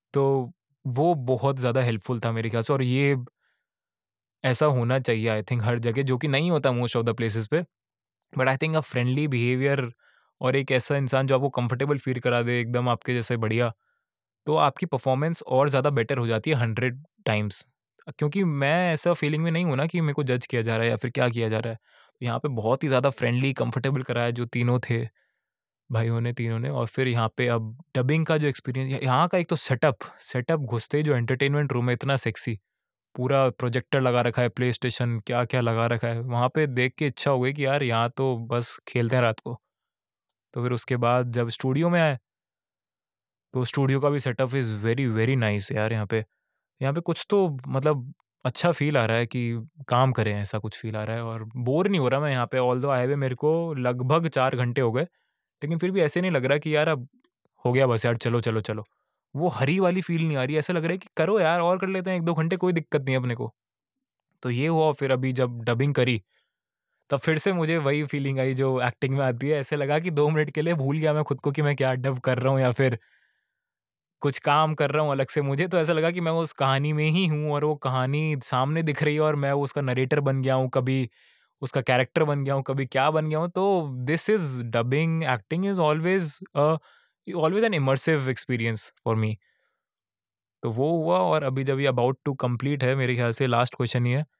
तो वो बहुत ज़्यादा हेल्पफुल था मेरे ख्याल से, और ये ऐसा होना चाहिए आई थिंक हर जगह, जो कि नहीं होता मोस्ट ऑफ द प्लेसेस पे। But I think a friendly behaviour और एक ऐसा इंसान जो आपको कंफर्टेबल फील करा दे एकदम आपके जैसे बढ़िया, तो आपकी परफॉर्मेंस और ज़्यादा बेटर हो जाती है 100 टाइम्स। क्योंकि मैं ऐसा फीलिंग में नहीं हूँ ना कि मेरे को जज किया जा रहा है या फिर क्या किया जा रहा है। तो यहाँ पे बहुत ही ज़्यादा फ्रेंडली कंफर्टेबल कराया जो तीनों थे, भाइयों ने तीनों ने। और फिर यहाँ पे अब डबिंग का जो एक्सपीरियंस, यहाँ का एक तो सेटअप सेटअप घुसते ही जो एंटरटेनमेंट रूम है इतना सेक्सी, पूरा प्रोजेक्टर लगा रखा है, प्ले स्टेशन क्या क्या लगा रखा है वहाँ पे, देख के इच्छा हो गई कि यार यहाँ तो बस खेलते हैं रात को। तो फिर उसके बाद जब स्टूडियो में आए, तो स्टूडियो का भी setup is very very nice यार। यहाँ पे कुछ तो मतलब अच्छा फ़ील आ रहा है कि काम करें, ऐसा कुछ फ़ील आ रहा है, और बोर नहीं हो रहा मैं यहाँ पे। ऑल्दो आए हुए मेरे को लगभग 4 घंटे हो गए, लेकिन फिर भी ऐसे नहीं लग रहा कि यार अब हो गया बस यार, चलो, चलो, चलो। वो हरी वाली फ़ील नहीं आ रही है, ऐसा लग रहा है कि करो यार और कर लेते हैं 1-2 घंटे, कोई दिक्कत नहीं है अपने को। तो ये हुआ, फिर अभी जब डबिंग करी, तब फिर से मुझे वही फ़ीलिंग आई जो एक्टिंग में आती है। ऐसे लगा कि 2 मिनट के लिए भूल गया मैं खुद को कि मैं क्या डब कर रहा हूँ या फिर कुछ काम कर रहा हूँ अलग से। मुझे तो ऐसा लगा कि मैं उस कहानी में ही हूँ और वो कहानी सामने दिख रही है और मैं उसका नरेटर बन गया हूँ, कभी उसका कैरेक्टर बन गया हूँ, कभी क्या बन गया हूँ। तो this is dubbing acting is always an immersive experience for me. तो वो हुआ, और अभी जब ये अबाउट टू कंप्लीट है, मेरे ख्याल से लास्ट क्वेश्चन ही है।